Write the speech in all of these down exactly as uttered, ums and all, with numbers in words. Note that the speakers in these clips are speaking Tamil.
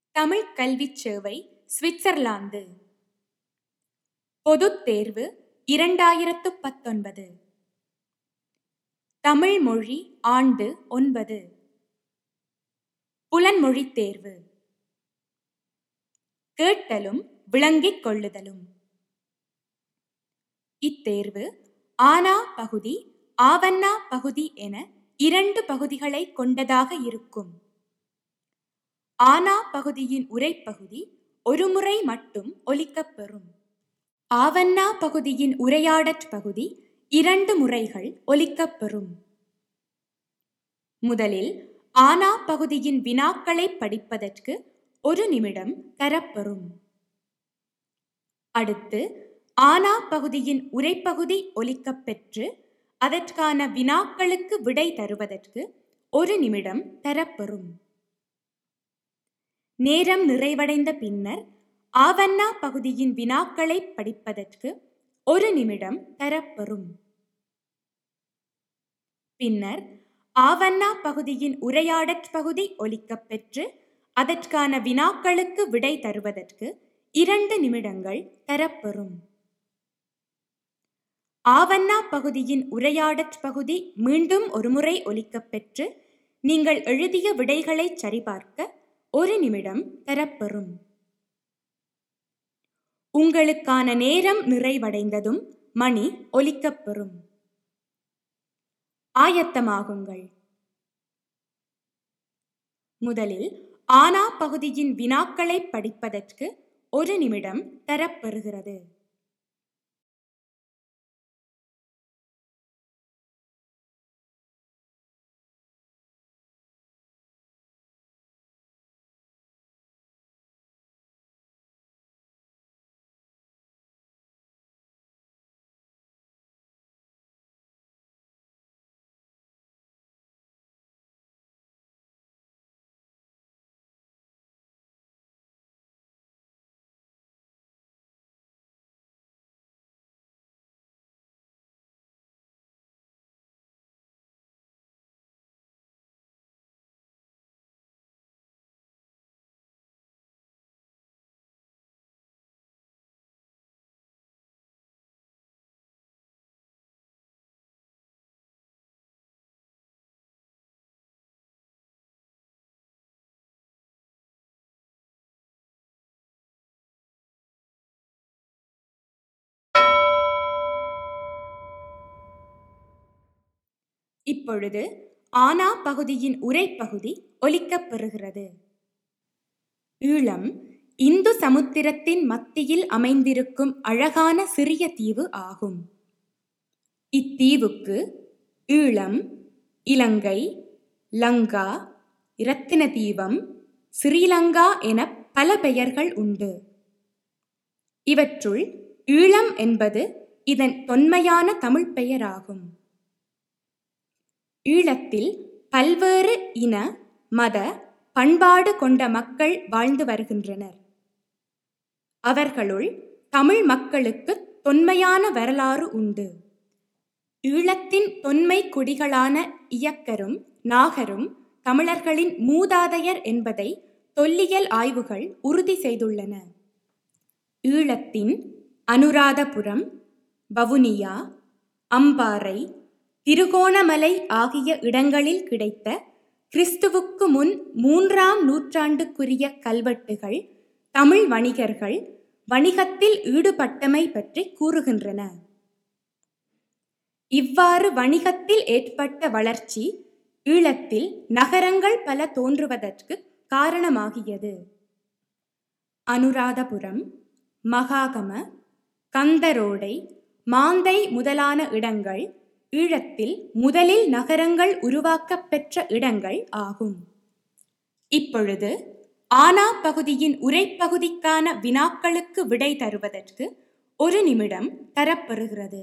தமிழ்க் கல்விச் சேவை சுவிட்சர்லாந்து. பொதுத் தேர்வு இரண்டாயிரத்து பத்தொன்பது. தமிழ் மொழி ஆண்டு ஒன்பது. புலன்மொழித் தேர்வு. கேட்டலும் விளங்கிக் கொள்ளுதலும். இத்தேர்வு ஆனா பகுதி, ஆவன்னா பகுதி என இரண்டு பகுதிகளை கொண்டதாக இருக்கும். ஆனா பகுதியின் உரைப்பகுதி ஒருமுறை மட்டும் ஒலிக்கப் பெறும். ஆவன்னா பகுதியின் உரையாடற் பகுதி இரண்டு முறைகள் ஒலிக்கப் பெறும். முதலில் ஆனா பகுதியின் வினாக்களைப் படிப்பதற்கு ஒரு நிமிடம் தரப்பெறும். அடுத்து ஆனா பகுதியின் உரைப்பகுதி ஒலிக்கப் பெற்று அதற்கான வினாக்களுக்கு விடை தருவதற்கு ஒரு நிமிடம் தரப்பெறும். நேரம் நிறைவடைந்த பின்னர் ஆவன்னா பகுதியின் வினாக்களைப் படிப்பதற்கு ஒரு நிமிடம் தரப்பெறும். பின்னர் ஆவன்னா பகுதியின் உரையாடற் பகுதி ஒலிக்கப் பெற்று அதற்கான வினாக்களுக்கு விடை தருவதற்கு இரண்டு நிமிடங்கள் தரப்பெறும். ஆவன்னா பகுதியின் உரையாடற் பகுதி மீண்டும் ஒருமுறை ஒலிக்கப் பெற்று நீங்கள் எழுதிய விடைகளைச் சரிபார்க்க ஒரு நிமிடம் தரப்பெறும். உங்களுக்கான நேரம் நிறைவடைந்ததும் மணி ஒலிக்கப் பெறும். ஆயத்தமாகுங்கள். முதலில் ஆனா பகுதியின் வினாக்களைப் படிப்பதற்கு ஒரு நிமிடம் தரப்பெறுகிறது. இப்பொழுது ஆனா பகுதியின் உரைப்பகுதி ஒலிக்கப் பெறுகிறது. ஈழம் இந்து சமுத்திரத்தின் மத்தியில் அமைந்திருக்கும் அழகான சிறிய தீவு ஆகும். இத்தீவுக்கு ஈழம், இலங்கை, லங்கா, இரத்தினதீபம், ஸ்ரீலங்கா என பல பெயர்கள் உண்டு. இவற்றுள் ஈழம் என்பது இதன் தொன்மையான தமிழ் பெயராகும். ஈழத்தில் பல்வேறு இன, மத, பண்பாடு கொண்ட மக்கள் வாழ்ந்து வருகின்றனர். அவர்களுள் தமிழ் மக்களுக்கு தொன்மையான வரலாறு உண்டு. ஈழத்தின் தொன்மை குடிகளான இயக்கரும் நாகரும் தமிழர்களின் மூதாதையர் என்பதை தொல்லியல் ஆய்வுகள் உறுதி செய்துள்ளன. ஈழத்தின் அனுராதபுரம், வவுனியா, அம்பாறை, திருகோணமலை ஆகிய இடங்களில் கிடைத்த கிறிஸ்துவுக்கு முன் மூன்றாம் நூற்றாண்டுக்குரிய கல்வெட்டுகள் தமிழ் வணிகர்கள் வணிகத்தில் ஈடுபட்டமை பற்றி கூறுகின்றன. இவ்வாறு வணிகத்தில் ஏற்பட்ட வளர்ச்சி ஈழத்தில் நகரங்கள் பல தோன்றுவதற்கு காரணமாகியது. அனுராதபுரம், மகாகம, கந்தரோடை, மாந்தை முதலான இடங்கள் ஈழத்தில் முதலில் நகரங்கள் உருவாக்கப் பெற்ற இடங்கள் ஆகும். இப்பொழுது ஆனா பகுதியின் உரைப்பகுதிக்கான வினாக்களுக்கு விடை தருவதற்கு ஒரு நிமிடம் தரப்பெறுகிறது.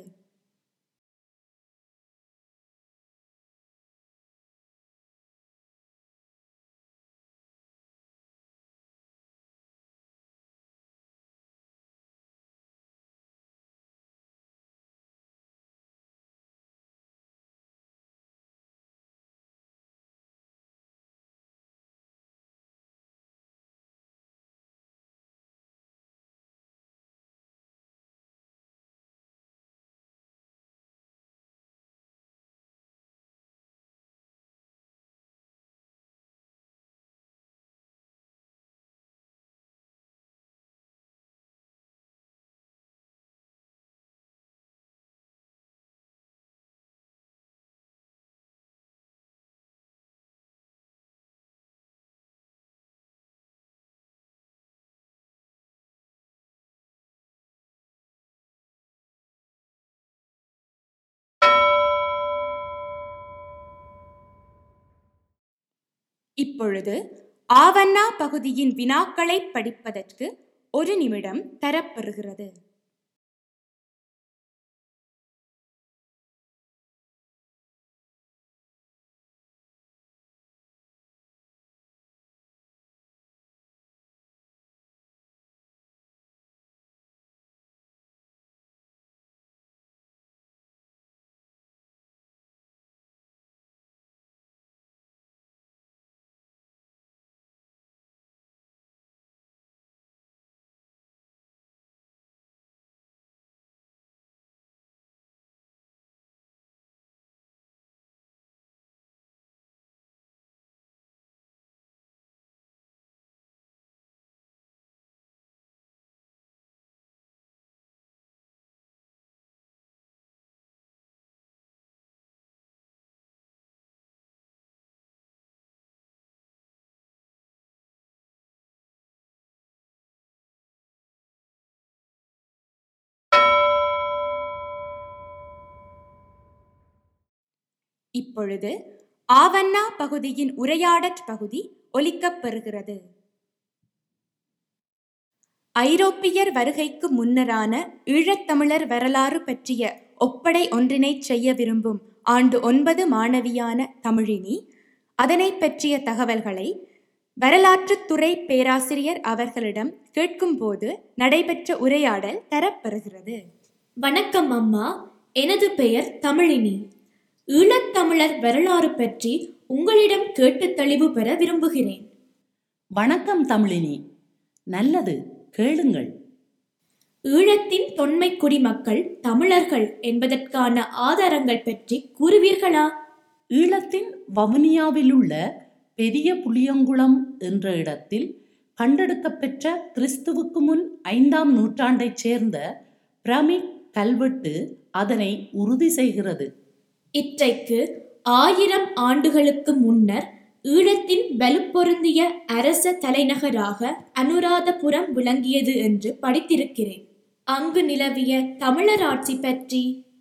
இப்பொழுது ஆவண்ணா பகுதியின் வினாக்களை படிப்பதற்கு ஒரு நிமிடம் தரப்பெறுகிறது. இப்பொழுது ஆவண்ணா பகுதியின் உரையாடற் பகுதி ஒலிக்கப் பெறுகிறது. ஐரோப்பியர் வருகைக்கு முன்னரான ஈழத்தமிழர் வரலாறு பற்றிய ஒப்படை ஒன்றினை செய்ய விரும்பும் ஆண்டு ஒன்பது மாணவியான தமிழினி அதனை பற்றிய தகவல்களை வரலாற்றுத்துறை பேராசிரியர் அவர்களிடம் கேட்கும்போது நடைபெற்ற உரையாடல் தரப்பெறுகிறது. வணக்கம் அம்மா, எனது பெயர் தமிழினி. ஈழத்தமிழர் வரலாறு பற்றி உங்களிடம் கேட்டு தெளிவு பெற விரும்புகிறேன். வணக்கம் தமிழினி, நல்லது, கேளுங்கள். ஈழத்தின் தொன்மை குடிமக்கள் தமிழர்கள் என்பதற்கான ஆதாரங்கள் பற்றி கூறுவீர்களா? ஈழத்தின் வவுனியாவில் உள்ள பெரிய புளியங்குளம் என்ற இடத்தில் கண்டெடுக்கப்பெற்ற கிறிஸ்துவுக்கு முன் ஐந்தாம் நூற்றாண்டைச் சேர்ந்த பிரமிக் கல்வெட்டு அதனை உறுதி செய்கிறது. இற்றைக்கு ஆயிரம் ஆண்டுகளுக்கு முன்னர் ஈழத்தின் வலுப்பொருந்திய அரச தலைநகராக அனுராதபுரம் விளங்கியது என்று படித்திருக்கிறேன். அங்கு நிலவிய தமிழர் ஆட்சி பற்றி.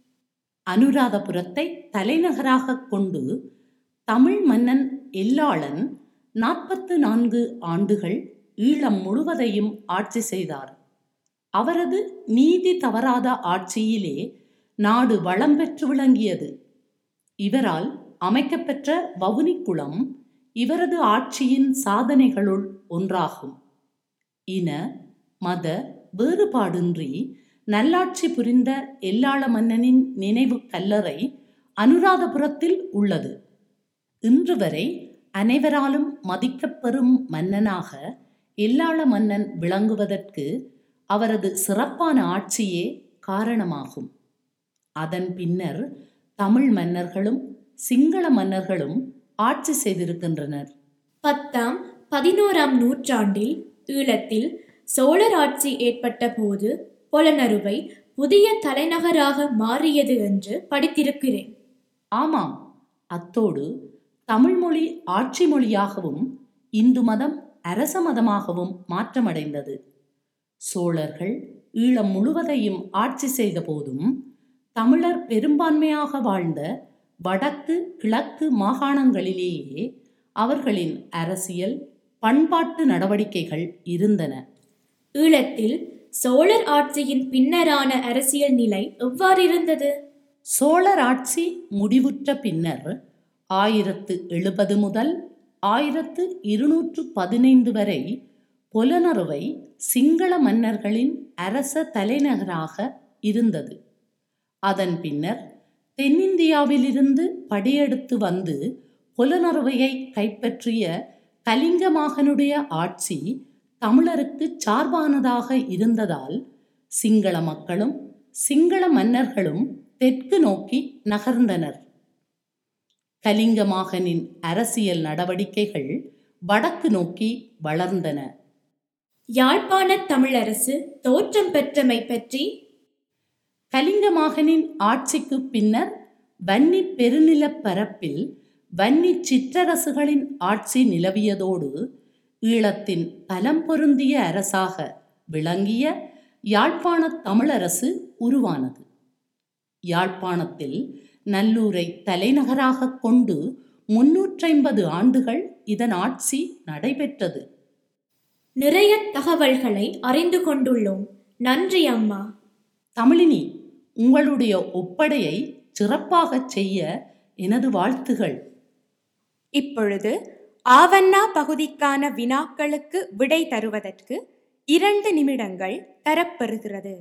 அனுராதபுரத்தை தலைநகராக கொண்டு தமிழ் மன்னன் எல்லாளன் நாற்பத்து நான்கு ஆண்டுகள் ஈழம் முழுவதையும் ஆட்சி செய்தார். அவரது நீதி தவறாத ஆட்சியிலே நாடு வளம் பெற்று விளங்கியது. இவரால் அமைக்கப்பெற்ற வவுனிக்குளம் இவரது ஆட்சியின் சாதனைகளுள் ஒன்றாகும். இன மத வேறுபாடின்றி நல்லாட்சி புரிந்த எல்லாள மன்னனின் நினைவு கல்லறை அனுராதபுரத்தில் உள்ளது. இன்று வரை அனைவராலும் மதிக்கப்பெறும் மன்னனாக எல்லாள மன்னன் விளங்குவதற்கு அவரது சிறப்பான ஆட்சியே காரணமாகும். அதன் பின்னர் தமிழ் மன்னர்களும் சிங்கள மன்னர்களும் ஆட்சி செய்திருக்கின்றனர். பத்தாம் பதினோராம் நூற்றாண்டில் ஈழத்தில் சோழர் ஆட்சி ஏற்பட்ட போது பொலனறுவை புதிய தலைநகராக மாறியது என்று படித்திருக்கிறேன். ஆமாம், அத்தோடு தமிழ் மொழி ஆட்சி மொழியாகவும் இந்து மதம் அரச மதமாகவும் மாற்றமடைந்தது. சோழர்கள் ஈழம் முழுவதையும் ஆட்சி செய்த போதும் தமிழர் பெரும்பான்மையாக வாழ்ந்த வடக்கு கிழக்கு மாகாணங்களிலேயே அவர்களின் அரசியல் பண்பாட்டு நடவடிக்கைகள் இருந்தன. ஈழத்தில் சோழர் ஆட்சியின் பின்னரான அரசியல் நிலை எவ்வாறு இருந்தது? சோழர் ஆட்சி முடிவுற்ற பின்னர் ஆயிரத்து எழுபது முதல் ஆயிரத்து இருநூற்று பதினைந்து வரை பொலனறுவை சிங்கள மன்னர்களின் அரச தலைநகராக இருந்தது. அதன் பின்னர் தென்னிந்தியாவிலிருந்து படையெடுத்து வந்து பொலனறுவையை கைப்பற்றிய கலிங்கமாகனுடைய ஆட்சி தமிழருக்கு சார்பானதாக இருந்ததால் சிங்கள மக்களும் சிங்கள மன்னர்களும் தெற்கு நோக்கி நகர்ந்தனர். கலிங்கமாகனின் அரசியல் நடவடிக்கைகள் வடக்கு நோக்கி வளர்ந்தன. யாழ்ப்பாண தமிழரசு தோற்றம் பெற்றமை பற்றி. கலிங்கமாகனின் ஆட்சிக்கு பின்னர் வன்னி பெருநிலப்பரப்பில் வன்னி சிற்றரசுகளின் ஆட்சி நிலவியதோடு ஈழத்தின் பலம் பொருந்திய அரசாக விளங்கிய யாழ்ப்பாண தமிழரசு உருவானது. யாழ்ப்பாணத்தில் நல்லூரை தலைநகராக கொண்டு முன்னூற்றைம்பது ஆண்டுகள் இதன் ஆட்சி நடைபெற்றது. நிறைய தகவல்களை அறிந்து கொண்டுள்ளோம். நன்றி அம்மா. தமிழினி, உங்களுடைய ஒப்படையை சிறப்பாகச் செய்ய எனது வாழ்த்துகள். இப்பொழுது ஆவண்ணா பகுதிக்கான வினாக்களுக்கு விடை தருவதற்கு இரண்டு நிமிடங்கள் தரப்பெறுகிறது.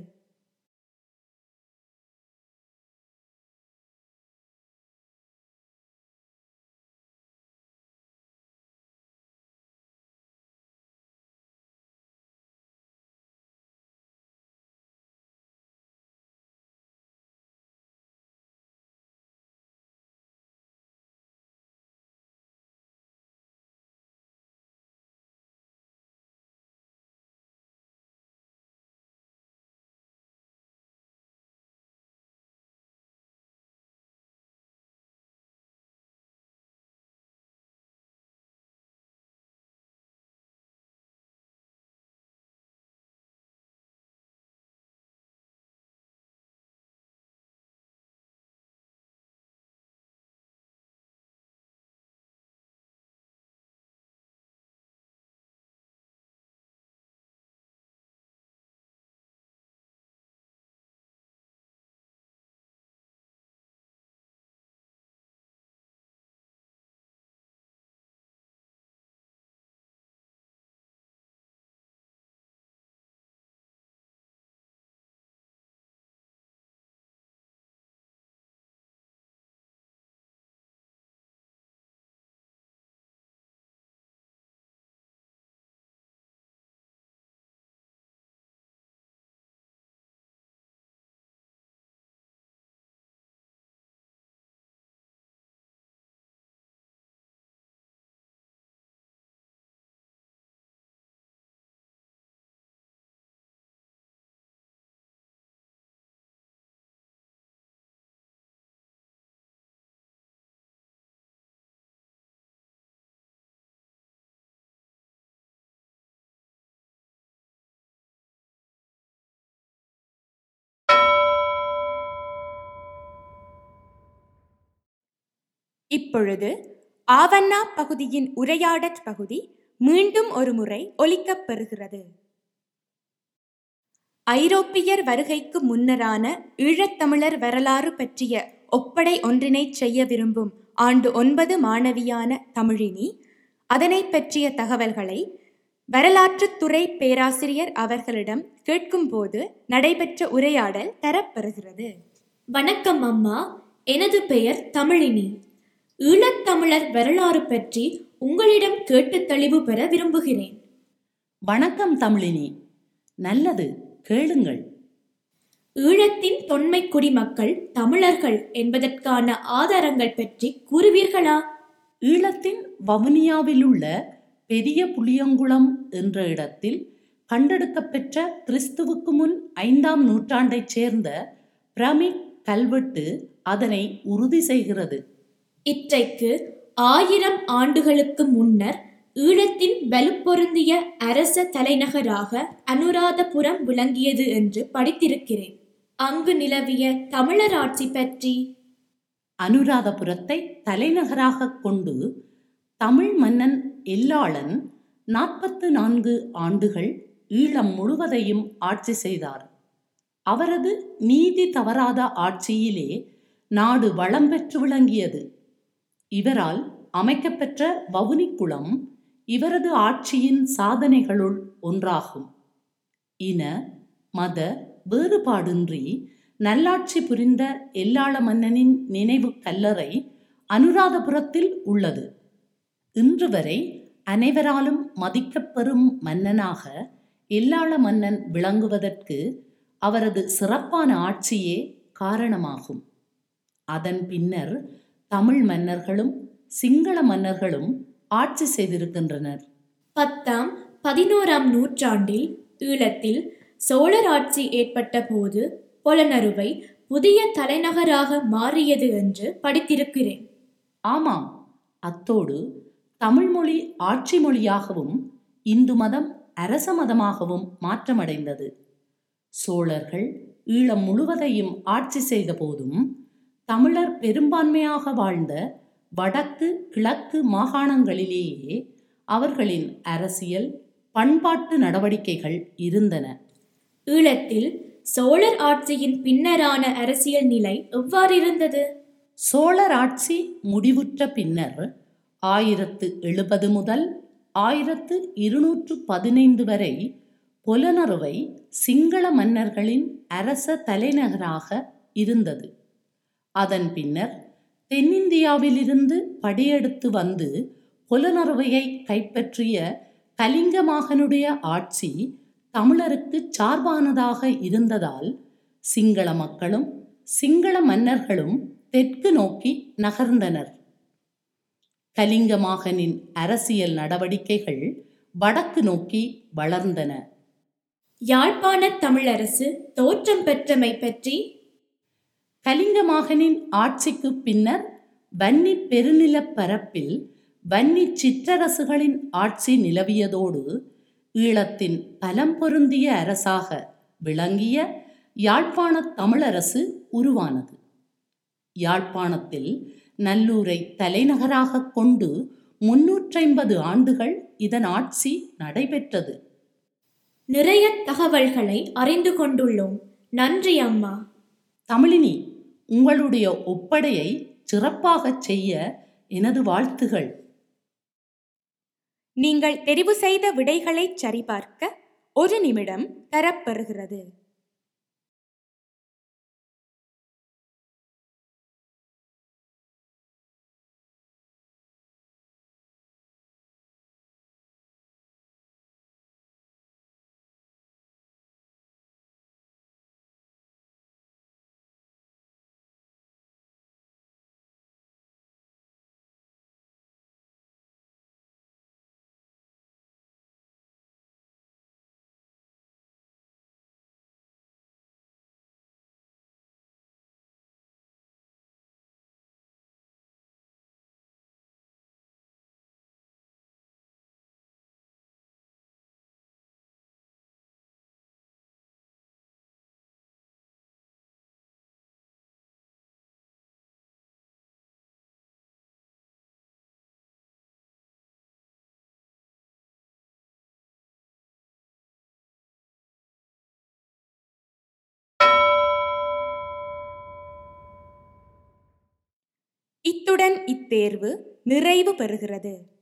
இப்பொழுது ஆவண்ணா பகுதியின் உரையாடற் பகுதி மீண்டும் ஒரு முறை ஒலிக்கப் பெறுகிறது. ஐரோப்பியர் வருகைக்கு முன்னரான ஈழத்தமிழர் வரலாறு பற்றிய ஒப்படை ஒன்றினை செய்ய விரும்பும் ஆண்டு ஒன்பது மாணவியான தமிழினி அதனை பற்றிய தகவல்களை வரலாற்றுத்துறை பேராசிரியர் அவர்களிடம் கேட்கும்போது நடைபெற்ற உரையாடல் தரப்பெறுகிறது. வணக்கம் அம்மா. எனது பெயர் தமிழினி. ஈழத்தமிழர் வரலாறு பற்றி உங்களிடம் கேட்டு தெளிவு பெற விரும்புகிறேன். வணக்கம் தமிழினி. நல்லது, கேளுங்கள். ஈழத்தின் தொன்மை குடிமக்கள் தமிழர்கள் என்பதற்கான ஆதாரங்கள் பற்றி கூறுவீர்களா? ஈழத்தின் வவுனியாவிலுள்ள பெரிய புளியங்குளம் என்ற இடத்தில் கண்டெடுக்கப்பெற்ற கிறிஸ்துவுக்கு முன் ஐந்தாம் நூற்றாண்டைச் சேர்ந்த பிரமிக் கல்வெட்டு அதனை உறுதி செய்கிறது. இற்றைக்கு ஆயிரம் ஆண்டுகளுக்கு முன்னர் ஈழத்தின் வலுப்பொருந்திய அரச தலைநகராக அனுராதபுரம் விளங்கியது என்று படித்திருக்கிறேன். அங்கு நிலவிய தமிழர் ஆட்சி பற்றி. அனுராதபுரத்தை தலைநகராக கொண்டு தமிழ் மன்னன் எல்லாளன் நாற்பத்து நான்கு ஆண்டுகள் ஈழம் முழுவதையும் ஆட்சி செய்தார். அவரது நீதி தவறாத ஆட்சியிலே நாடு வளம் பெற்று விளங்கியது. இவரால் அமைக்கப்பெற்ற வவுனிக்குளம் இவரது ஆட்சியின் சாதனைகளுள் ஒன்றாகும். இன மத வேறுபாடின்றி நல்லாட்சி புரிந்த எல்லாள மன்னனின் நினைவு கல்லறை அனுராதபுரத்தில் உள்ளது. இன்று வரை அனைவராலும் மதிக்கப்பெறும் மன்னனாக எல்லாள மன்னன் விளங்குவதற்கு அவரது சிறப்பான ஆட்சியே காரணமாகும். அதன் பின்னர் தமிழ் மன்னர்களும் சிங்கள மன்னர்களும் ஆட்சி செய்திருக்கின்றனர். பத்தாம் பதினோராம் நூற்றாண்டில் ஈழத்தில் சோழர் ஆட்சி ஏற்பட்ட போது பொலனறுவை புதிய தலைநகராக மாறியது என்று படித்திருக்கிறேன். ஆமாம், அத்தோடு தமிழ் மொழி ஆட்சி மொழியாகவும் இந்து மதம் அரச மதமாகவும் மாற்றமடைந்தது. சோழர்கள் ஈழம் முழுவதையும் ஆட்சி செய்த போதும் தமிழர் பெரும்பான்மையாக வாழ்ந்த வடக்கு கிழக்கு மாகாணங்களிலேயே அவர்களின் அரசியல் பண்பாட்டு நடவடிக்கைகள் இருந்தன. ஈழத்தில் சோழர் ஆட்சியின் பின்னரான அரசியல் நிலை எவ்வாறிருந்தது? சோழர் ஆட்சி முடிவுற்ற பின்னர் ஆயிரத்து எழுபது முதல் ஆயிரத்து இருநூற்று பதினைந்து வரை பொலனறுவை சிங்கள மன்னர்களின் அரச தலைநகராக இருந்தது. அதன் பின்னர் தென்னிந்தியாவிலிருந்து படையெடுத்து வந்து பொலனறுவையை கைப்பற்றிய கலிங்கமாகனுடைய ஆட்சி தமிழருக்கு சார்பானதாக இருந்ததால் சிங்கள மக்களும் சிங்கள மன்னர்களும் தெற்கு நோக்கி நகர்ந்தனர். கலிங்கமாகனின் அரசியல் நடவடிக்கைகள் வடக்கு நோக்கி வளர்ந்தன. யாழ்ப்பாண தமிழரசு தோற்றம் பெற்றமை பற்றி? கலிங்கமாகனின் ஆட்சிக்கு பின்னர் வன்னி பெருநிலப்பரப்பில் வன்னி சிற்றரசுகளின் ஆட்சி நிலவியதோடு ஈழத்தின் பலம் பொருந்திய அரசாக விளங்கிய யாழ்ப்பாண தமிழரசு உருவானது. யாழ்ப்பாணத்தில் நல்லூரை தலைநகராக கொண்டு முன்னூற்றைம்பது ஆண்டுகள் இதன் ஆட்சி நடைபெற்றது. நிறைய தகவல்களை அறிந்து கொண்டுள்ளோம். நன்றி அம்மா. தமிழினி, உங்களுடைய ஒப்படையை சிறப்பாகச் செய்ய எனது வாழ்த்துகள். நீங்கள் தெரிவு செய்த விடைகளை சரிபார்க்க ஒரு நிமிடம் தரப்பெறுகிறது. இத்துடன் இத்தேர்வு நிறைவு பெறுகிறது.